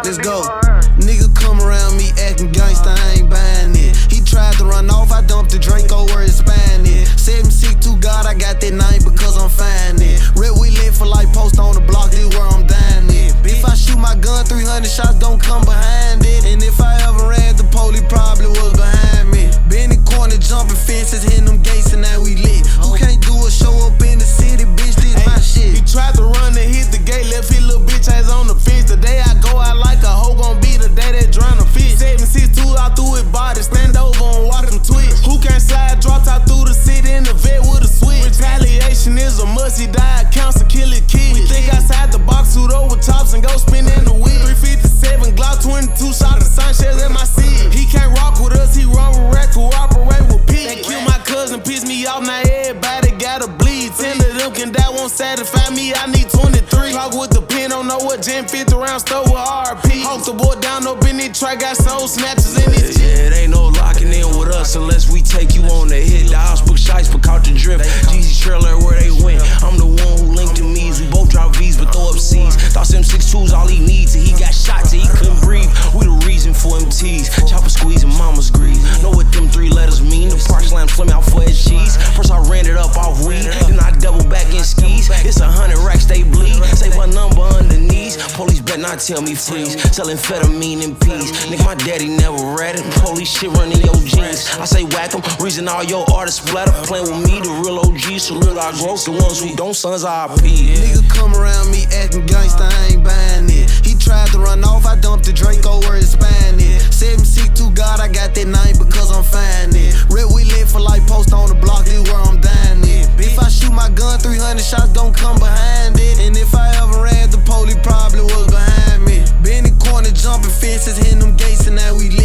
Let's go. Nigga come around me acting gangsta, I ain't buying it. He tried to run off, I dumped the Draco where his spine is. 762 God, I got that name because I'm fine it. Red we lit for like post on the block, this where I'm dying it. If I shoot my gun, 300 shots don't come behind it. And if I ever ran, the police probably was behind me. Been in corner, jumping fences, hitting them gates, and now we lit. Who can't do a show up in the city, bitch, this my shit. He tried to run and hit the gate, left his little bitch ass on the fence. The day I go out like a hoe, gon' be the day that drown a fish. 762 out through his body, stand over and watch him twitch. Who can't slide, dropped out through the city in the vet with a switch. Retaliation is a must, he died, counsel, kill his kid. We think outside the box, suit over tops and go spin in the week. 357, Glock 22, shot the Sanchez at my seat. He can't rock with us, he run with rap, cooperate with Pete. That kill my cousin, piss me off, now everybody gotta bleed. 10 of them can die, won't satisfy me, I need 23. Talk with the pen, don't know what Gen 50 round stole with RP. Hawk the boy down up in his track, got soul snatchers in his Yeah, it ain't no locking in with us unless we take you on the hit. The house book shites, but caught the drift. Jeezy trailer where they went. I'm the one who linked the me's. We both drop V's, but throw up C's. Thought M62's all he needs, and he got shot till he couldn't breathe. We the reason for MTs. Chopper squeeze and mama's grease. Know what them 3 letters mean. The park slam slim out for his cheese. First I ran it up off weed, then I double back in skis. It's 100 racks, they bleed. Save my number underneath. Police better not tell me freeze. Selling amphetamine and peas. Nigga, my daddy never read it. Police shit running your jeans. I say whack 'em, reason all your artists splatter. Playing with me, the real OG. So look, I grow the ones who don't, sons RP. Nigga come around me acting gangsta, I ain't buying it. He tried to run off, I dumped the Draco where his spine is. 762 God, I got that name because I'm fine it. Red we lit for like post on the block, this where I'm dying it. If I shoot my gun, 300 shots don't come behind it. And if I ever ran, the police probably was behind me. Been in corner, jumping fences, hitting them gates, and now we lit.